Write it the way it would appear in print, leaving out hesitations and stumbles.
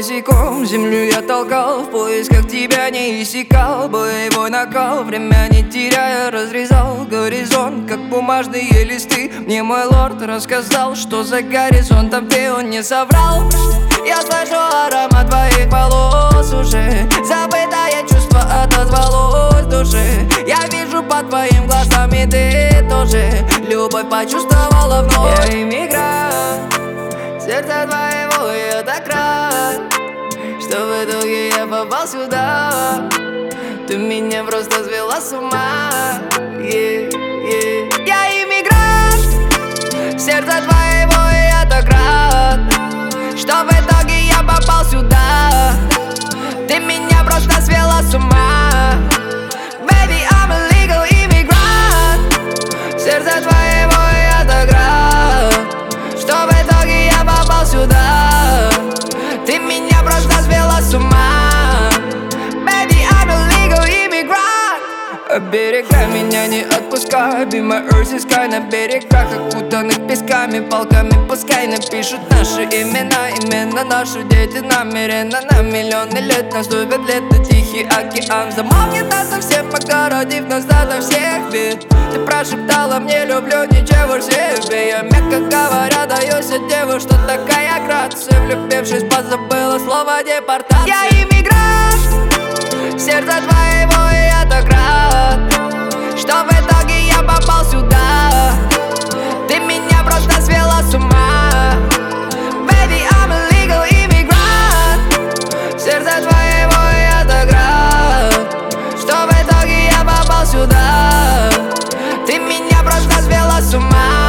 босиком, землю я толкал, в поисках тебя не иссякал. Боевой накал, время не теряя, разрезал горизонт, как бумажные листы. Мне мой лорд рассказал, что за горизонтом ты, он не соврал. Я слышу аромат твоих волос уже, забытое чувство отозвалось в душе. Я вижу по твоим глазам, и ты тоже любовь почувствовала вновь. Я иммигрант, сердце твоего я так рад, что в итоге я попал сюда. Ты меня просто свела с ума, Я иммигрант, сердце твоего я так рад, что в итоге я попал сюда. Ты меня просто свела с ума. Baby, I'm a legal immigrant. Сердце твоего я так рад, что в итоге я попал сюда. Ты меня просто свела с ума. Baby, I'm a legal immigrant. Оберегай меня, не отпускай. Be my earth is sky. На берегах, окутанных песками, полками пускай напишут наши имена. Именно наши дети намеренно на миллионы лет наступят лето, тихий океан замолкнет нас совсем, огородив нас ото всех бед. Ты прошептала мне люблю, ничего в себе. Я, мягко говоря, даю деву, что такая грация. Влюбившись, позабыла слово депортация. Я иммигрант, сердце твоего я так рад, что в итоге я попал сюда. Ты меня просто свела с ума. Baby, I'm a legal immigrant. Сердце твоего я так рад, что в итоге я попал сюда. Ты меня просто свела с ума.